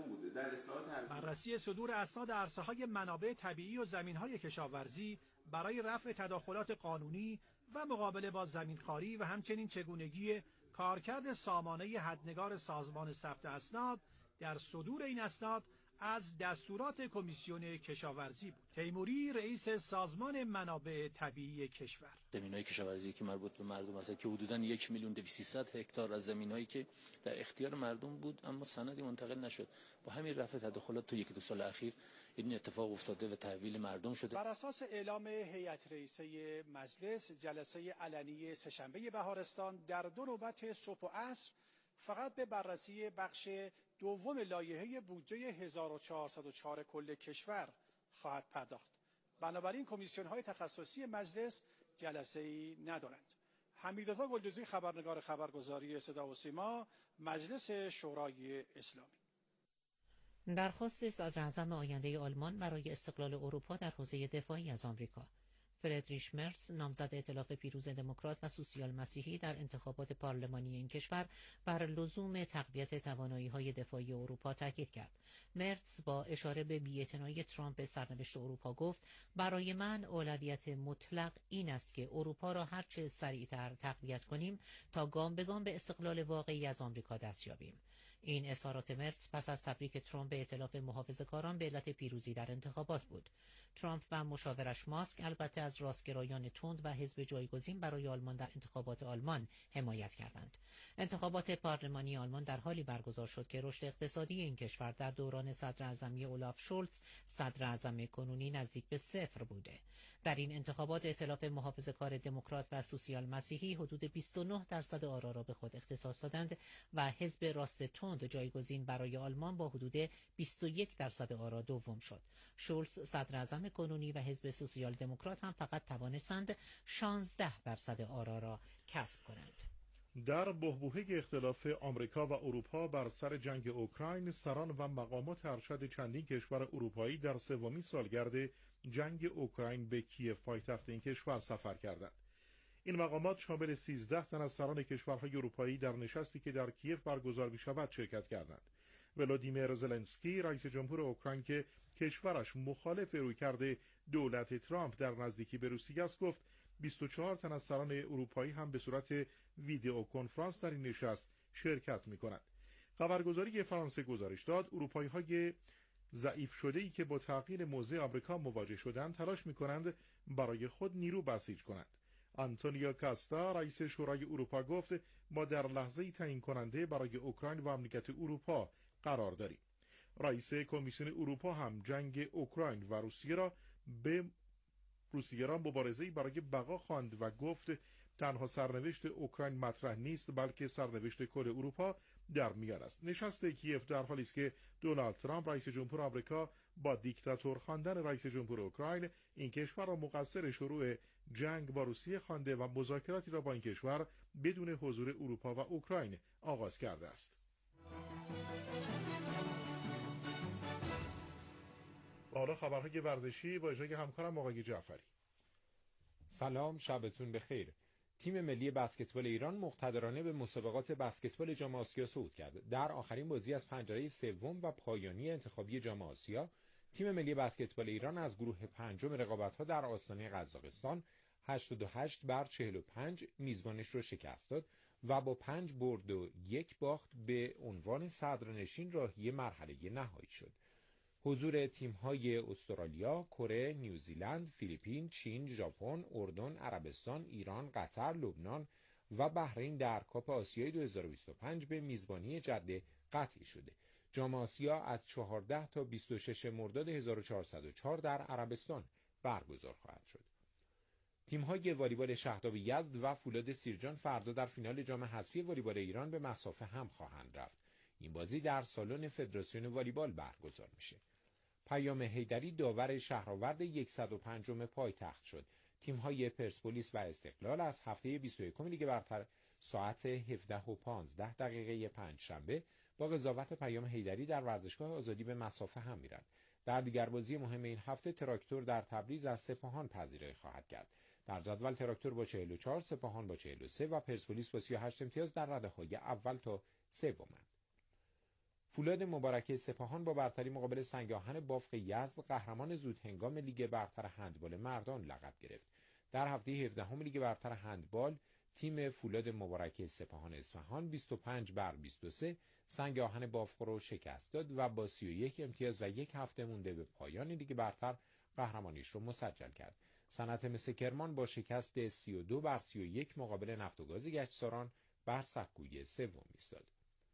بررسی صدور اسناد عرصه‌های منابع طبیعی و زمین‌های کشاورزی برای رفع تداخلات قانونی و مقابله با زمینخواری و همچنین چگونگی کارکرد سامانه حدنگار سازمان ثبت اسناد در صدور این اسناد از دستورات کمیسیون کشاورزی بود. تیموری رئیس سازمان منابع طبیعی کشور:
زمین‌های کشاورزی که مربوط به مردم است که حدوداً یک میلیون دویست سیصد هکتار از زمین‌هایی که در اختیار مردم بود اما سندی منتقل نشد، با همین رفع تداخلات تو یک دو سال اخیر این اتفاق افتاده و تحویل مردم شده.
بر اساس اعلام هیئت رئیسه مجلس، جلسه علنی سه‌شنبه بهارستان در دو نوبت صبح و عصر فقط به بررسی بخش دوم لایحه بودجه هزار و چهارصد و چهار کل کشور خواهد پرداخت. بنابراین کمیسیون‌های تخصصی مجلس جلسه‌ای ندارند. حمیدرضا گلدوزی، خبرنگار خبرگزاری صدا و سیما، مجلس شورای اسلامی.
درخواست صدراعظم آینده آلمان برای استقلال اروپا در حوزه دفاعی از آمریکا. فردریش مرس، نامزد ائتلاف پیروز دموکرات و سوسیال مسیحی در انتخابات پارلمانی این کشور، بر لزوم تقویت توانایی‌های دفاعی اروپا تاکید کرد. مرس با اشاره به بی‌اعتنایی ترامپ به سرنوشت اروپا گفت: برای من اولویت مطلق این است که اروپا را هر چه سریعتر تقویت کنیم تا گام به گام به استقلال واقعی از آمریکا دست یابیم. این اظهارات مرس پس از تبریک ترامپ به ائتلاف محافظه‌کاران به علت پیروزی در انتخابات بود. ترامپ و مشاورش ماسک البته از راستگرایان تند و حزب جایگزین برای آلمان در انتخابات آلمان حمایت کردند. انتخابات پارلمانی آلمان در حالی برگزار شد که رشد اقتصادی این کشور در دوران صدراعظمی اولاف شولز، صدراعظم کنونی، نزدیک به صفر بوده. در این انتخابات ائتلاف محافظه‌کار دموکرات و سوسیال مسیحی حدود بیست و نه درصد آرا را به خود اختصاص دادند و حزب راست تند جایگزین برای آلمان با حدود بیست و یک درصد آرا دوم شد. شولز، صدراعظم کنونی، و حزب سوسیال دموکرات هم فقط توانستند شانزده درصد آرا را کسب کنند.
در بحبوحه اختلاف آمریکا و اروپا بر سر جنگ اوکراین، سران و مقامات ارشد چندین کشور اروپایی در سومین سالگرد جنگ اوکراین به کیف، پایتخت این کشور، سفر کردند. این مقامات شامل سیزده تن از سران کشورهای اروپایی در نشستی که در کیف برگزار می‌شود شرکت کردند. ولادیمیر زلنسکی، رئیس جمهور اوکراین که کشورش مخالف رویکرد دولت ترامپ در نزدیکی به روسیه است، گفت بیست و چهار تن از سران اروپایی هم به صورت ویدئو کنفرانس در این نشست شرکت می‌کنند. خبرگزاری فرانسه گزارش داد اروپایی‌های ضعیف شده‌ای که با تغییر موضع آمریکا مواجه شدند تلاش می‌کنند برای خود نیرو بسیج کنند. آنتونیو کاستا، رئیس شورای اروپا، گفت ما در لحظه‌ای تعیین کننده برای اوکراین و امنیت اروپا قرار داریم. رئیس کمیسیون اروپا هم جنگ اوکراین و روسیه را به روسیه را مبارزه‌ای برای بقا خواند و گفت تنها سرنوشت اوکراین مطرح نیست بلکه سرنوشت کل اروپا در میان است. نشست کیف در حالی است که دونالد ترامپ، رئیس جمهور آمریکا، با دیکتاتور خواندن رئیس جمهور اوکراین این کشور را مقصر شروع جنگ با روسیه خوانده و مذاکراتی را با این کشور بدون حضور اروپا و اوکراین آغاز کرده است. و حالا خبرهای ورزشی با اجرای همکارم آقای جعفری.
سلام، شبتون بخیر. تیم ملی بسکتبال ایران مقتدرانه به مسابقات بسکتبال جام آسیا صعود کرد. در آخرین بازی از پنجره سوم و پایانی انتخابی جام آسیا، تیم ملی بسکتبال ایران از گروه پنجم رقابت‌ها در آستانه قزاقستان هشتاد و هشت بر چهل و پنج میزبانش رو شکست داد و با پنج برد و یک باخت به عنوان صدرنشین راهی مرحله نهایی شد. حضور تیم‌های استرالیا، کره، نیوزیلند، فیلیپین، چین، ژاپن، اردن، عربستان، ایران، قطر، لبنان و بحرین در کاپ آسیای دو هزار و بیست و پنج به میزبانی جده قطعی شده. جام آسیا از چهارده تا بیست و شش مرداد هزار و چهارصد و چهار در عربستان برگزار خواهد شد. تیم‌های والیبال شهداب یزد و فولاد سیرجان فردا در فینال جام حذفی والیبال ایران به مسافه هم خواهند رفت. این بازی در سالن فدراسیون والیبال برگزار میشه. پیام حیدری داور شهرآورد صد و پنجم پایتخت شد. تیم‌های پرسپولیس و استقلال از هفته بیست و یکم لیگ برتر ساعت هفده و پانزده دقیقه پنجشنبه با قضاوت پیام حیدری در ورزشگاه آزادی به مسافه هم میرند. در دیگر بازی مهم این هفته تراکتور در تبریز از سپاهان پذیرایی خواهد کرد. در جدول تراکتور با چهل و چهار، سپاهان با چهل و سه و پرسپولیس با سی و هشت امتیاز در رده‌های اول تا سومند. فولاد مبارکه سپاهان با برتری مقابل سنگاهن بافق یزد قهرمان زودهنگام لیگ برتر هندبال مردان لقب گرفت. در هفته هفدهم لیگ برتر هندبال تیم فولاد مبارکه سپاهان اصفهان بیست و پنج بر بیست و سه سنگاهن بافق رو شکست داد و با سی و یک امتیاز و یک هفته مونده به پایان لیگ برتر قهرمانیش رو مسجل کرد. صنعت مس کرمان با شکست سی و دو بر سی و یک مقابل نفت و گاز گچساران بر سکوی سوم ایستاد.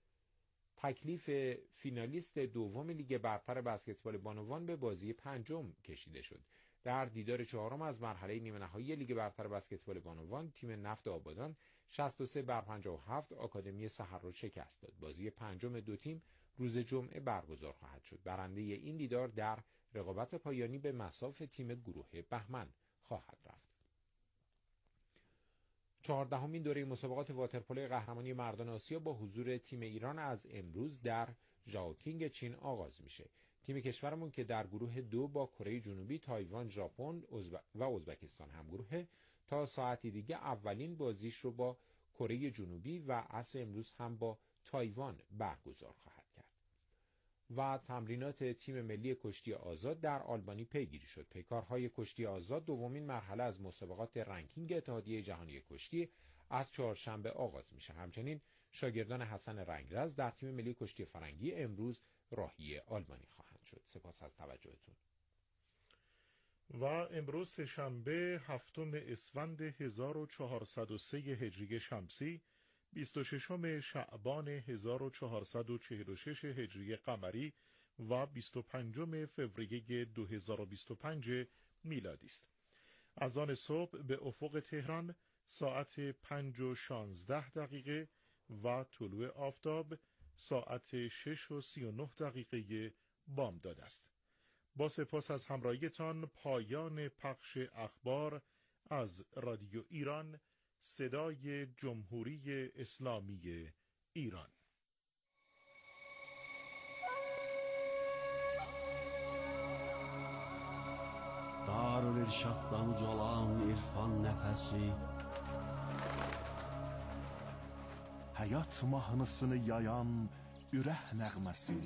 تکلیف فینالیست دوم لیگ برتر بسکتبال بانوان به بازی پنجم کشیده شد. در دیدار چهارم از مرحله نیمه نهایی لیگ برتر بسکتبال بانوان تیم نفت آبادان شصت و سه بر پنجاه و هفت آکادمی سحر را شکست داد. بازی پنجم دو تیم روز جمعه برگزار خواهد شد. برنده این دیدار در رقابت پایانی به مصاف تیم گروه بهمن خواهد رفت. چهاردهمین دوره مسابقات واترپولو قهرمانی مردان آسیا با حضور تیم ایران از امروز در ژائوکینگ چین آغاز میشه. تیم کشورمون که در گروه دو با کره جنوبی، تایوان، ژاپن و ازبکستان همگروهه، تا ساعتی دیگه اولین بازیش رو با کره جنوبی و عصر امروز هم با تایوان برگزار خواهد کرد. و تمرینات تیم ملی کشتی آزاد در آلبانی پیگیری شد. پیکارهای کشتی آزاد دومین مرحله از مسابقات رنکینگ اتحادیه جهانی کشتی از چهارشنبه آغاز میشه. همچنین شاگردان حسن رنگرز در تیم ملی کشتی فرنگی امروز راهی آلبانی خواهند شد. سپاس از توجهتون.
و امروز سه‌شنبه هفتم اسفند هزار و چهارصد و سه هجری شمسی، بیست و ششم شعبان هزار و چهارصد و چهل و شش هجری قمری و بیست و پنجم فوریه دو هزار و بیست و پنج میلادی است. از آن صبح به افق تهران ساعت پنج و شانزده دقیقه و طلوع آفتاب ساعت شش و سی و نه دقیقه بامداد است. با سپاس از همراهیتان پایان پخش اخبار از رادیو ایران، صدای جمهوری اسلامی ایران.
Darülirşaddan ucalan irfan nəfəsi, həyat mahnısını yayan ürək nəğməsi.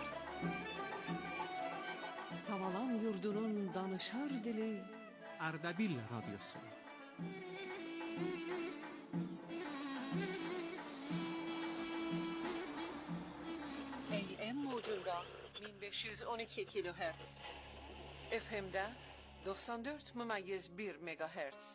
Savalan yurdunun danışar dili
Ardabil Radyosu.
ای ام موجودا min beş yüz on iki kilohertz. اف ام'de doksan dört memeyiz bir megahertz.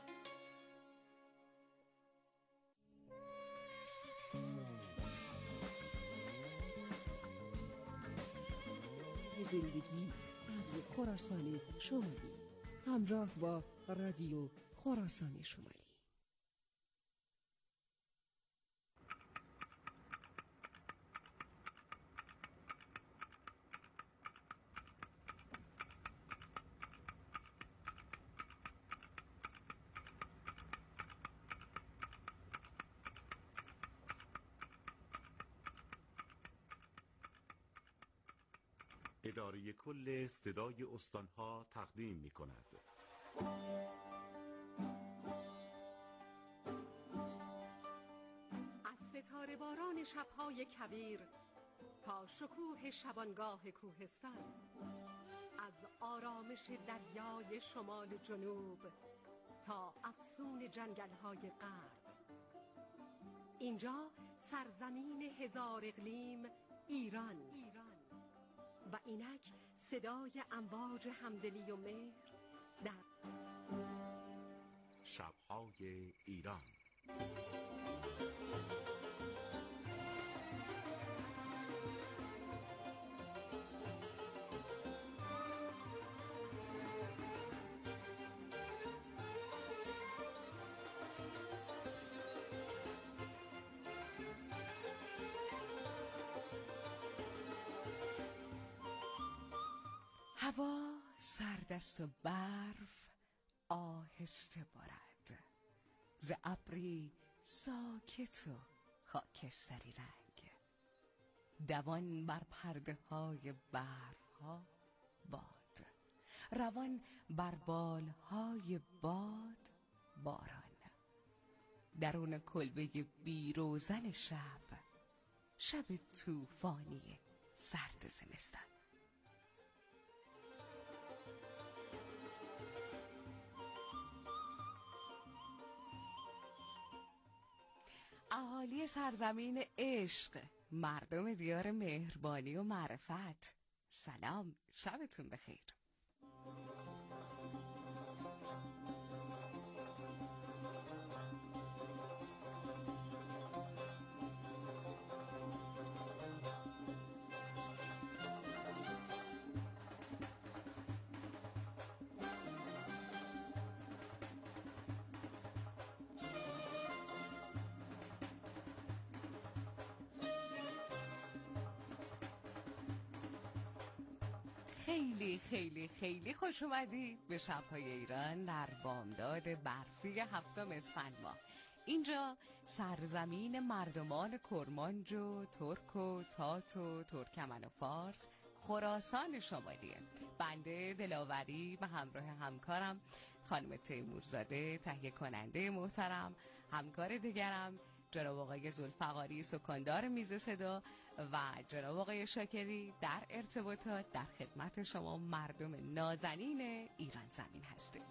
زندگی از خراسان شمالی همراه با رادیو خراسان شمالی.
اداره کل صدای استانها تقدیم می کند.
از ستاره باران شبهای کویر تا شکوه شبانگاه کوهستان، از آرامش دریای شمال جنوب تا افسون جنگل‌های غرب، اینجا سرزمین هزار اقلیم ایران و اینک صدای امواج همدلی و مهر در
شب‌های ایران.
هوا سرد است و برف آهسته بارد، ز ابری ساکت و خاکستری رنگ، دوان بر پرده های برف ها باد، روان بر بال های باد باران، درون کلبه بیروزن شب، شب طوفانی سرد زمستان. اهالی سرزمین عشق، مردم دیار مهربانی و معرفت، سلام، شبتون بخیر. خیلی خیلی خیلی خوش اومدید به شب‌های ایران در بامداد برفی هفتم اسفند ماه. اینجا سرزمین مردمان کرمانج و ترک و تات و ترکمن و فارس، خراسان شمالیه. بنده دلاوری به همراه همکارم خانم تیمورزاده، تهیه کننده محترم، همکار دیگرم جناب آقای ذوالفقاری سکندار میز صدا و جناب آقای شاکری در ارتباطات در خدمت شما مردم نازنین ایران زمین هستیم.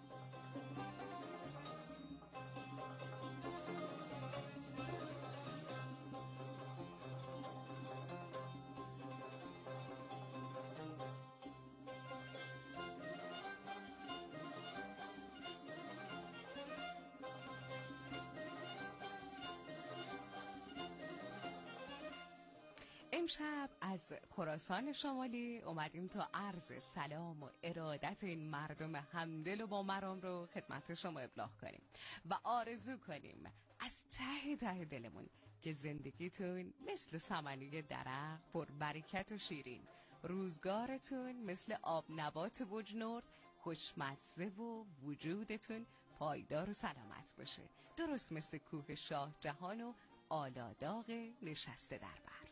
امشب از خراسان شمالی اومدیم تا عرض سلام و ارادت این مردم همدل و با مرام رو خدمت شما ابلاغ کنیم و آرزو کنیم از ته ته دلمون که زندگیتون مثل سمنوی درخت پر برکت و شیرین، روزگارتون مثل آب نبات بجنورد خوشمزه و وجودتون پایدار و سلامت باشه، درست مثل کوه شاه جهان و آلاداغ نشسته در برف.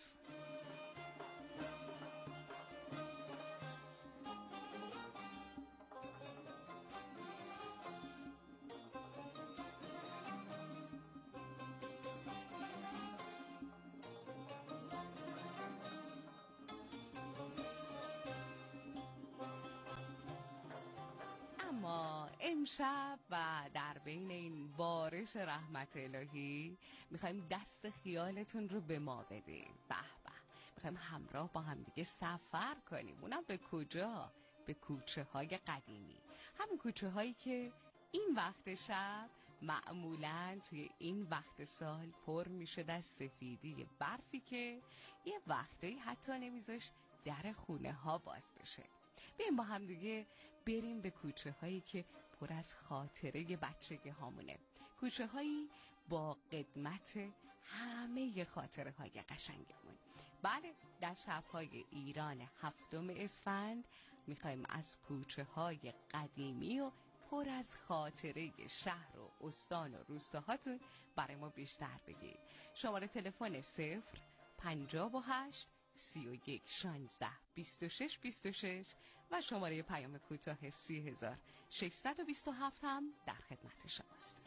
امشب و در بین این بارش رحمت الهی میخوایم دست خیالتون رو به ما بدیم. به به، میخوایم همراه با هم دیگه سفر کنیم. اونم به کجا؟ به کوچه های قدیمی، همون کوچه هایی که این وقت شب معمولاً توی این وقت سال پر میشد از سفیدی برفی که یه وقتی حتی نمیذاش در خونه ها باز بشه. بیایم با هم دیگه بریم به کوچه هایی که پر از خاطره بچگی هامونه، کوچه هایی با قدمت همه خاطره های قشنگمون. بله، در شبهای ایران هفتم اسفند میخوایم از کوچه های قدیمی و پر از خاطره شهر و استان و روستاهاتون برای ما بیشتر بگید. شماره تلفن صفر پنجاه و هشت سی و یک شانزده بیست و شش بیست و شش و شماره پیام کوتاه سی هزار ششصد و بیست و هفت هم در خدمت شماست.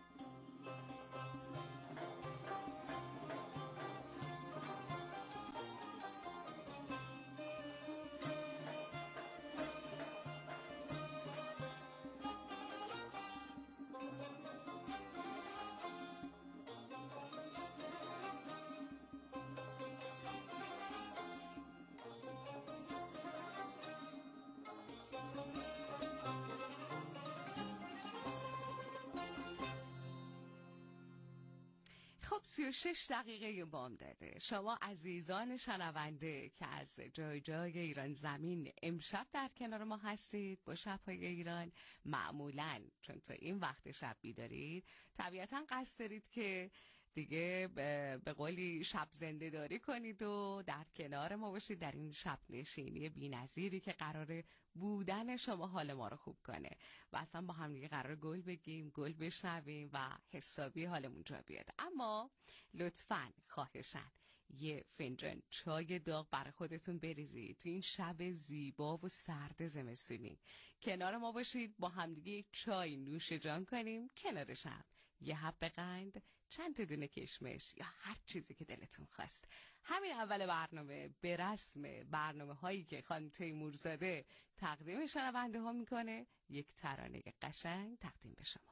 خب سی و شش دقیقه بام داده. شما عزیزان شنونده که از جای جای ایران زمین امشب در کنار ما هستید با شب‌های ایران، معمولاً چون تا این وقت شب بیدارید طبیعتاً قصد دارید که دیگه به قولی شب زنده داری کنید و در کنار ما باشید در این شب نشینی بی‌نظیری که قراره بودن شما حال ما رو خوب کنه و اصلا با هم دیگه قرار گل بگیم، گل بشنویم و حسابی حالمون جا بیاد. اما لطفاً خواهشاً یه فنجان چای داغ برای خودتون بریزید تو این شب زیبا و سرد زمستونی. کنار ما باشید با همدیگه یک چای نوش جان کنیم، کنارش هم یه حب قند، چند تا دونه کشمش یا هر چیزی که دلتون خواست. همین اول برنامه به رسم برنامه هایی که خانم تیمورزاده تقدیم شنونده ها میکنه یک ترانه قشنگ تقدیم به شما.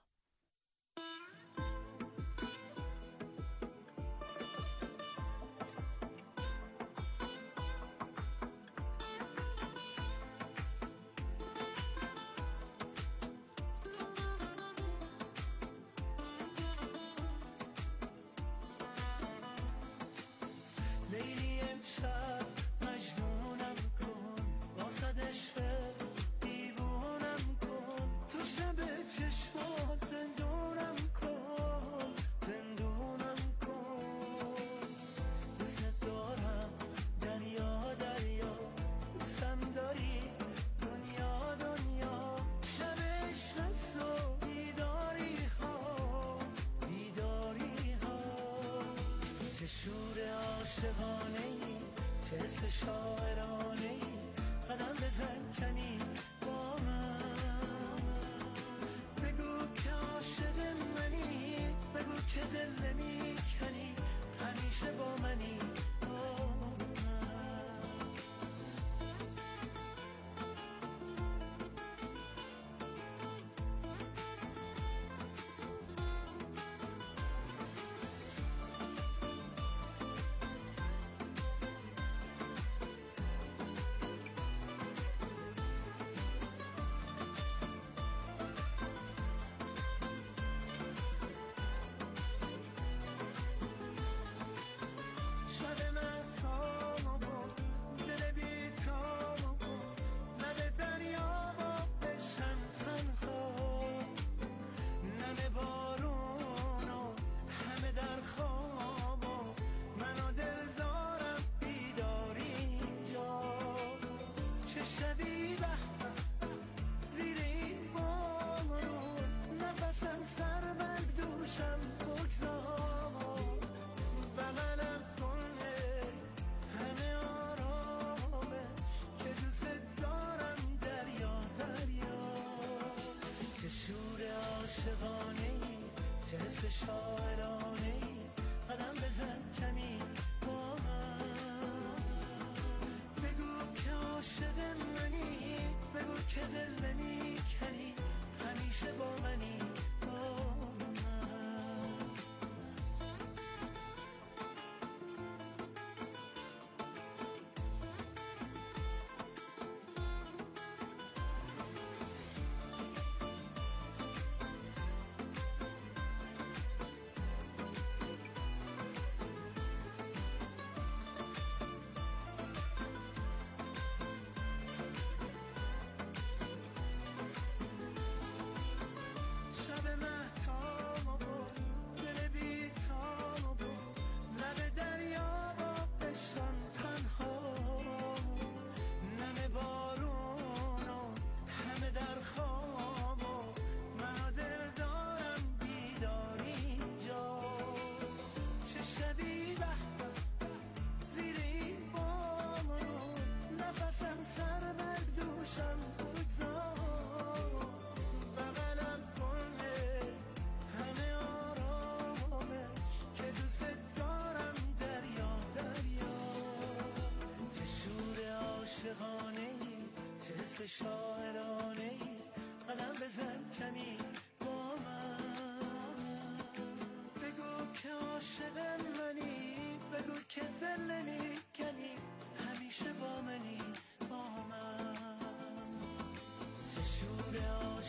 لیلی امشب مجنونم کن، واسد عشق دیوونم کن، تو شب چشمات زندونم کن، زندونم کن. دوست دارم دریا دریا، دوستم داری دنیا دنیا، شب عشق است و بیداری ها بیداری ها. چه شور عاشقانه ای، چه حس شاعرانه ای، قدم بزن کمی با من، بگو که عاشق منی، بگو که دل نمی کنی، همیشه با منی با من. شب مهتاب و دل بی‌تاب و لب دریا با بشن تنها، نم بارون و همه در خواب و من و دل دارم بیداری اینجا. چه شبی به زیر این بارون، نفسم سر بر دوشم بگذار، بغلم کنه همه آرامش که دوست دارم دریا دریا. چه شور عاشقانه ای، چه حس شاعرانه ای، قدم بزن کمی با من، بگو که عاشق منی، بگو که دل نمی کنی، همیشه با منی با من.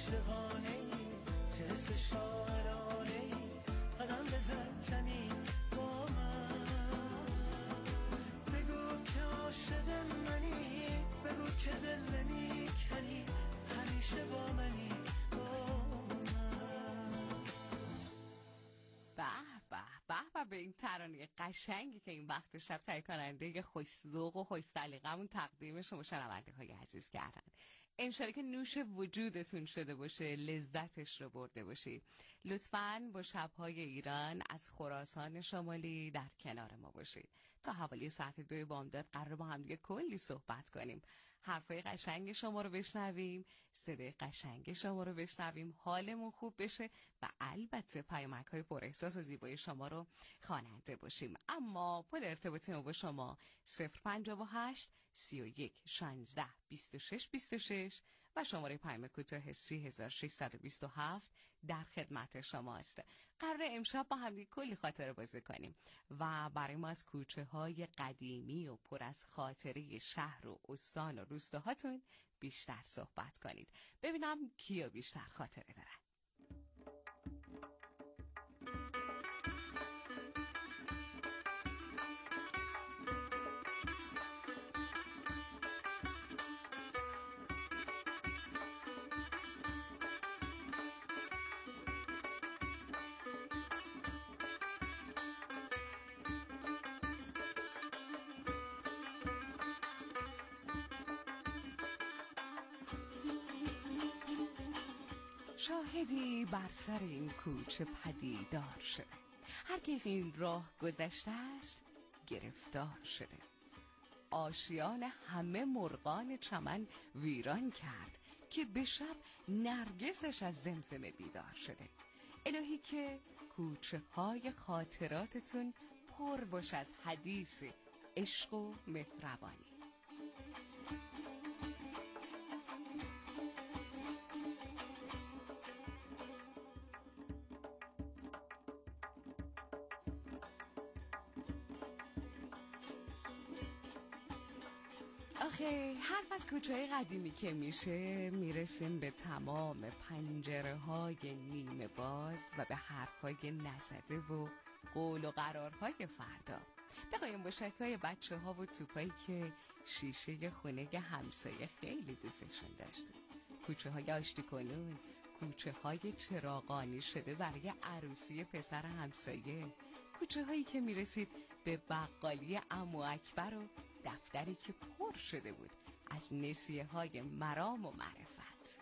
عاشقانه ای چه حس شاعرانه ای قدم بزن کمی با من بگو که عاشق منی بگو که دل نمی کنی همیشه با منی با من
به به به به به این ترانه قشنگی که این وقت شب تهیه کننده خوش ذوق و خوش سلیقه‌مون تقدیم شما شنونده های عزیز کردن. انشالله که نوش وجودتون شده باشه، لذتش رو برده باشی. لطفاً با شب‌های ایران از خراسان شمالی در کنار ما باشید. تا حوالی ساعت دوی بامداد قرار با هم دیگه کلی صحبت کنیم، حرفای قشنگ شما رو بشنویم، صدای قشنگ شما رو بشنویم، حالمون خوب بشه و البته پیامک‌های پر احساس و زیبای شما رو خواننده باشیم. اما پل ارتباطی ما با شما صفر پنجاه و هشت سی و یک شانزده بیست و شش بیست و شش و شماره پیام کوتاه سی هزار و ششصد و بیست و هفت در خدمت شماست. قرار امشب با هم کلی خاطره بازی کنیم و برای ما از کوچه های قدیمی و پر از خاطره شهر و استان و روستاهاتون بیشتر صحبت کنید. ببینم کیا بیشتر خاطره دارن. شاهدی بر سر این کوچه پدیدار شده، هر کس این راه گذشته است گرفتار شده. آشیان همه مرغان چمن ویران کرد که به شب نرگسش از زمزمه بیدار شده. الهی که کوچه های خاطراتتون پر باش از حدیث عشق و مهربانی. آخه حرف از کوچه‌های قدیمی که میشه میرسیم به تمام پنجره های نیمه باز و به حرف های نزده و قول و قرارهای فردا، به قایم باشک‌های بچه ها و توپایی که شیشه خونه همسایه خیلی دوستشون داشته، کوچه های آشتی کنون، کوچه های چراغانی شده برای عروسی پسر همسایه، کوچه هایی که میرسید به بقالی عمو اکبر و دفتری که پر شده بود از نسیه های مرام و معرفت.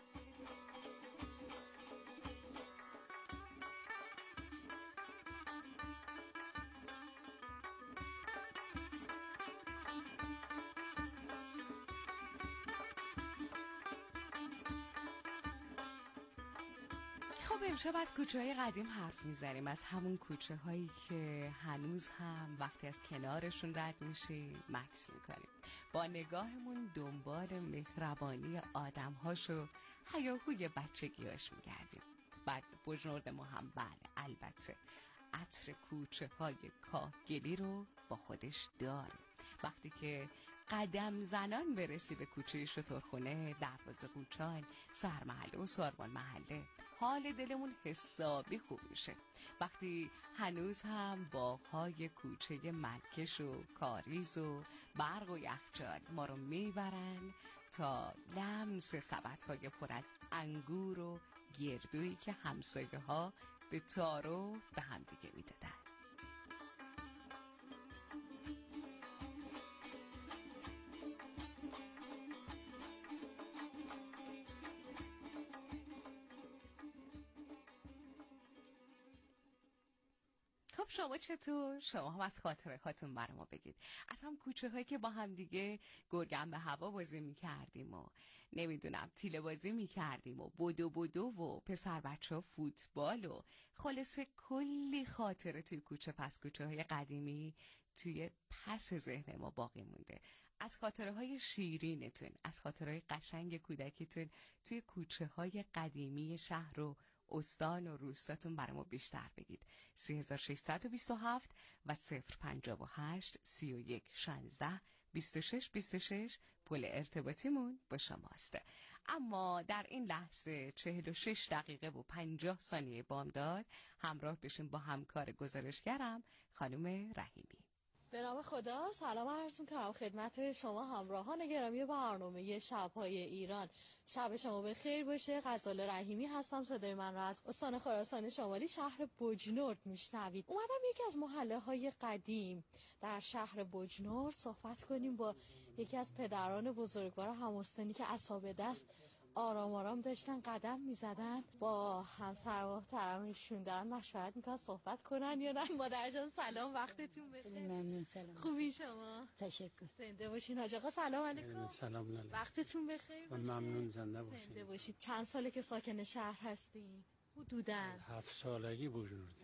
خب امشب از کوچه های قدیم حرف میزنیم، از همون کوچه هایی که هنوز هم وقتی از کنارشون رد میشیم مکث میکنیم، با نگاهمون دنبال مهربانی آدم هاشو هیاهوی بچگیاش میگردیم. بعد بجنورد ما هم بله البته عطر کوچه های کاهگلی رو با خودش داره. وقتی که قدم زنان برسی به کوچه شترخونه، دروازه قوچان، سرمحله و ساربان محله، حال دلمون حسابی خوب میشه. وقتی هنوز هم باغ‌های کوچه ملکش و کاریز و برق و یخچال ما رو میبرن تا لمس سبدهای پر از انگور و گردویی که همسایه ها به تعارف به همدیگه میدادن. خب شما چطور؟ شما هم از خاطره هاتون برای ما بگید. از هم کوچه هایی که با هم دیگه گرگم به هوا بازی می کردیم و نمیدونم تیله بازی می کردیم و بدو بدو و پسر بچه ها فوتبال و خلاصه کلی خاطره توی کوچه پس کوچه های قدیمی توی پس ذهن ما باقی مونده. از خاطره های شیرینتون، از خاطره های قشنگ کودکیتون توی کوچه های قدیمی شهر و استان و روستاتون برای ما بیشتر بگید. سه هزار و ششصد و بیست و هفت و صفر پنجاه و هشت سی و یک شانزده بیست و شش بیست و شش پل ارتباطیمون با شماست. اما در این لحظه چهل و شش دقیقه و پنجاه ثانیه بامداد همراه بشیم با همکار گزارشگرم خانم رحیمی.
به نام خدا سلام عرض می‌کنم خدمت شما همراهان گرامی برنامه شب‌های ایران. شب شما بخیر باشه. غزاله رحیمی هستم. صدای من را از استان خراسان شمالی شهر بجنورد میشنوید. اومدم یکی از محله‌های قدیم در شهر بجنورد صحبت کنیم با یکی از پدران بزرگوار هم‌استانی که عصا دست آرام آرام داشتن قدم میزدن. با همسر محترمشون دارن مشورت میکنن صحبت کنن یا نه. مادر جان سلام، وقتتون بخیر.
ممنون. سلام.
خوبی شما؟
تشکر.
زنده باشین. حاج آقا سلام علیکم.
سلام علیکم.
وقتتون بخیر باشه.
ممنون. زنده باشین.
زنده باشید. چند ساله که ساکن شهر هستین؟ حدوداً
هفت سالگی بجنورد.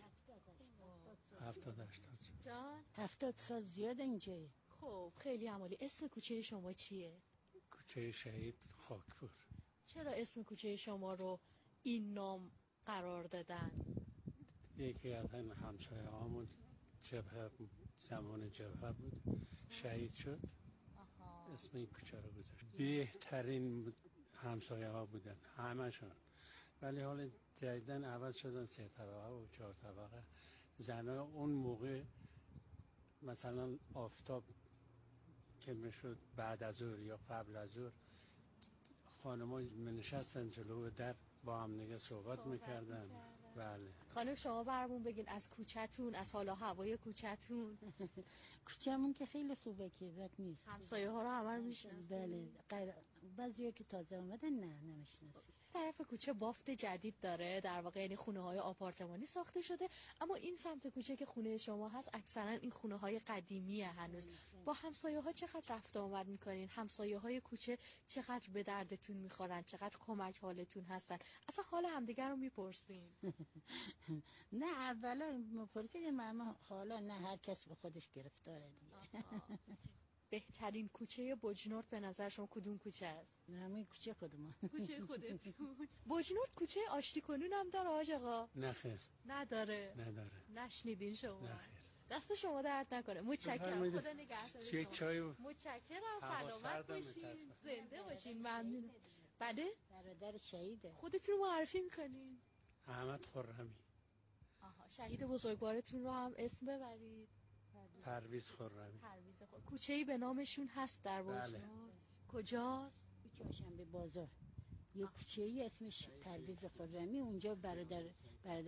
هفتاد هشتاد
جان؟
هفتاد سال زیاد اینجا.
خب خیلی عمالی. اسم کوچه شما چیه؟
کوچه شهید خاکپور.
چرا اسم کوچه شما رو این نام قرار دادن؟
یکی از این همسایه هامون جبهه زمان جبهه بود، شهید شد. آها. اسم این کوچه رو گذاشت. بهترین همسایه ها بودن همشون، ولی حالا جدیدن عوض شدن سه طبقه و چهار طبقه. زنها اون موقع مثلا آفتاب که میشد بعد از ظهر یا قبل از ظهر خانم‌ها نشستن جلو در با هم دیگه صحبت, صحبت میکردن. بله.
خانم شما برامون بگین از کوچه‌تون، از حال و هوای کوچه‌تون.
کوچه‌مون که خیلی خوبه که بد نیست.
همسایه ها رو همه رو میشناسید؟
بله. غیر بعضیا که تازه اومدن نه نمیشناسید.
طرف کوچه بافت جدید داره، در واقع یعنی خونه‌های آپارتمانی ساخته شده، اما این سمت کوچه که خونه شما هست اکثرا این خونه‌های قدیمیه هنوز. با همسایه‌ها چقدر رفت آمد می‌کنین؟ همسایه‌های کوچه چقدر به دردتون می‌خورن؟ چقدر کمک حالتون هستن؟ اصلا حال همدیگه رو می‌پرسین؟
نه اولا می‌پرسید، اما حالا نه، هر کس به خودش گرفتاره دیگه.
بهترین کوچه بجنورد به نظر شما کدوم کوچه است؟
همین کوچه خودمون.
کوچه خودتون. بجنورد کوچه آشتی کنون هم داره آج آقا؟
نه خیر.
نداره.
نداره.
نشنیدین شما؟
نه خیر.
دست شما درد نکنه. متشکرم. خدا نگهدار شما.
چای
متشکرم. سلامت باشین. زنده باشین. ممنونم. بله؟
برادر شهیده.
خودتون رو معرفی می‌کنین؟
احمد خرمی.
آها، شهید بزرگوارتون رو هم اسم ببرید.
پرویز خرمی.
پرویز خرمی. کوچه‌ای به نامشون هست در بجنورد؟
بله.
کجاست؟
چهارشنبه بازار. یه کوچه‌ای اسمش پرویز خرمی، اونجا برادر برادر